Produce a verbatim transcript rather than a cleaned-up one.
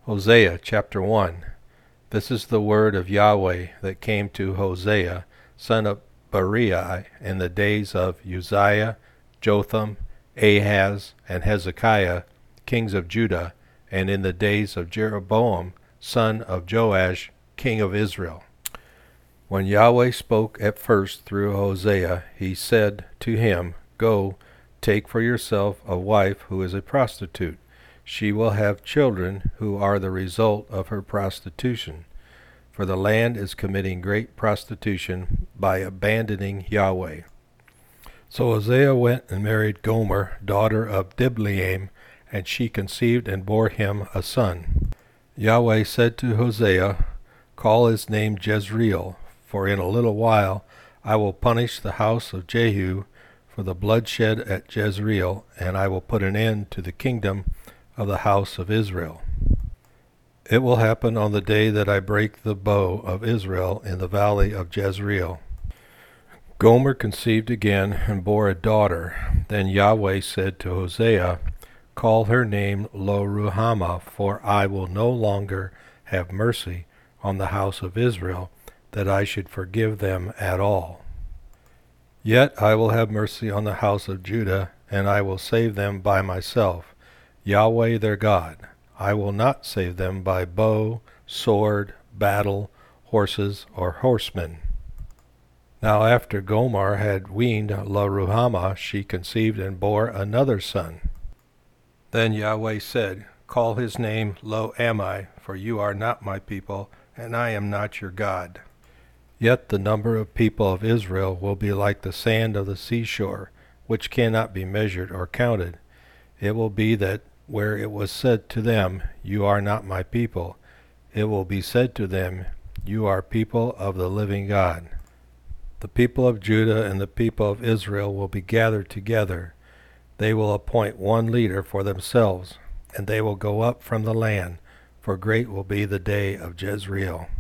Hosea chapter one. This is the word of Yahweh that came to Hosea, son of Berechiah, in the days of Uzziah, Jotham, Ahaz, and Hezekiah, kings of Judah, and in the days of Jeroboam, son of Joash, king of Israel. When Yahweh spoke at first through Hosea, he said to him, Go, take for yourself a wife who is a prostitute. She will have children who are the result of her prostitution. For the land is committing great prostitution by abandoning Yahweh. So Hosea went and married Gomer, daughter of Diblaim, and she conceived and bore him a son. Yahweh said to Hosea, Call his name Jezreel, for in a little while I will punish the house of Jehu for the bloodshed at Jezreel, and I will put an end to the kingdom of the house of Israel. It will happen on the day that I break the bow of Israel in the valley of Jezreel. Gomer conceived again and bore a daughter. Then Yahweh said to Hosea, Call her name Lo-ruhamah, for I will no longer have mercy on the house of Israel, that I should forgive them at all. Yet I will have mercy on the house of Judah, and I will save them by myself, Yahweh their God. I will not save them by bow, sword, battle, horses, or horsemen. Now after Gomer had weaned Lo-ruhamah, she conceived and bore another son. Then Yahweh said, Call his name Lo-ammi, for you are not my people, and I am not your God. Yet the number of people of Israel will be like the sand of the seashore, which cannot be measured or counted. It will be that where it was said to them, You are not my people, it will be said to them, You are people of the living God. The people of Judah and the people of Israel will be gathered together. They will appoint one leader for themselves, and they will go up from the land, for great will be the day of Jezreel.